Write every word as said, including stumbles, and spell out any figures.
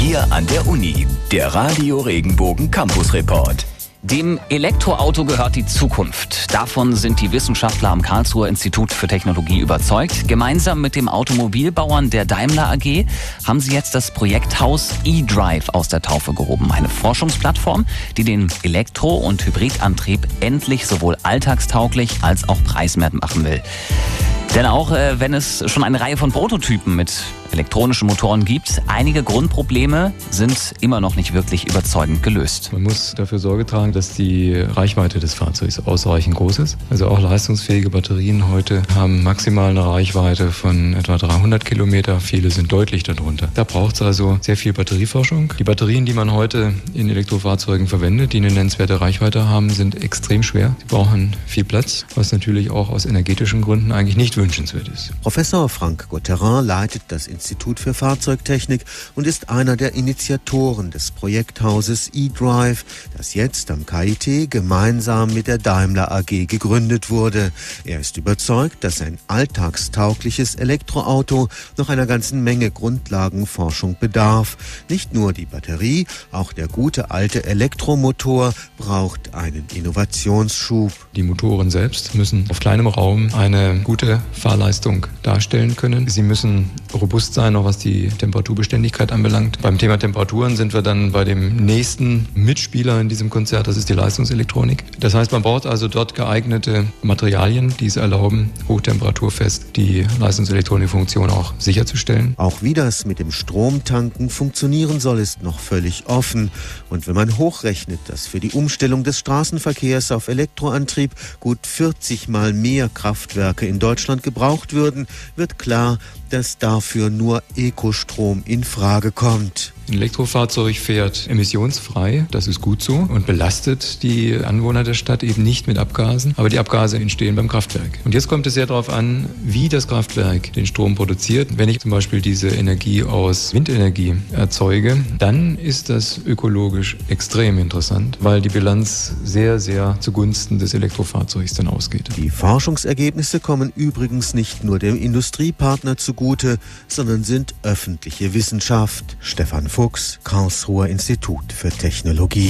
Hier an der Uni, der Radio Regenbogen Campus Report. Dem Elektroauto gehört die Zukunft. Davon sind die Wissenschaftler am Karlsruher Institut für Technologie überzeugt. Gemeinsam mit dem Automobilbauern der Daimler A G haben sie jetzt das Projekthaus eDrive aus der Taufe gehoben. Eine Forschungsplattform, die den Elektro- und Hybridantrieb endlich sowohl alltagstauglich als auch preiswert machen will. Denn auch äh, wenn es schon eine Reihe von Prototypen mit elektronischen Motoren gibt, einige Grundprobleme sind immer noch nicht wirklich überzeugend gelöst. Man muss dafür Sorge tragen, dass die Reichweite des Fahrzeugs ausreichend groß ist. Also auch leistungsfähige Batterien heute haben maximal eine Reichweite von etwa dreihundert Kilometer. Viele sind deutlich darunter. Da braucht es also sehr viel Batterieforschung. Die Batterien, die man heute in Elektrofahrzeugen verwendet, die eine nennenswerte Reichweite haben, sind extrem schwer. Sie brauchen viel Platz, was natürlich auch aus energetischen Gründen eigentlich nicht wünschenswert ist. Professor Franck Gauthierin leitet das Institut für Fahrzeugtechnik und ist einer der Initiatoren des Projekthauses eDrive, das jetzt am K I T gemeinsam mit der Daimler A G gegründet wurde. Er ist überzeugt, dass ein alltagstaugliches Elektroauto noch einer ganzen Menge Grundlagenforschung bedarf. Nicht nur die Batterie, auch der gute alte Elektromotor braucht einen Innovationsschub. Die Motoren selbst müssen auf kleinem Raum eine gute Fahrleistung darstellen können. Sie müssen robust sein, auch was die Temperaturbeständigkeit anbelangt. Beim Thema Temperaturen sind wir dann bei dem nächsten Mitspieler in diesem Konzert, das ist die Leistungselektronik. Das heißt, man braucht also dort geeignete Materialien, die es erlauben, hochtemperaturfest die Leistungselektronikfunktion auch sicherzustellen. Auch wie das mit dem Stromtanken funktionieren soll, ist noch völlig offen. Und wenn man hochrechnet, dass für die Umstellung des Straßenverkehrs auf Elektroantrieb gut vierzig Mal mehr Kraftwerke in Deutschland gebraucht würden, wird klar, dass dafür nur Ökostrom in Frage kommt. Ein Elektrofahrzeug fährt emissionsfrei, das ist gut so, und belastet die Anwohner der Stadt eben nicht mit Abgasen, aber die Abgase entstehen beim Kraftwerk. Und jetzt kommt es sehr darauf an, wie das Kraftwerk den Strom produziert. Wenn ich zum Beispiel diese Energie aus Windenergie erzeuge, dann ist das ökologisch extrem interessant, weil die Bilanz sehr, sehr zugunsten des Elektrofahrzeugs dann ausgeht. Die Forschungsergebnisse kommen übrigens nicht nur dem Industriepartner zugute, sondern sind öffentliche Wissenschaft. Stefan Fuchs, Karlsruher Institut für Technologie.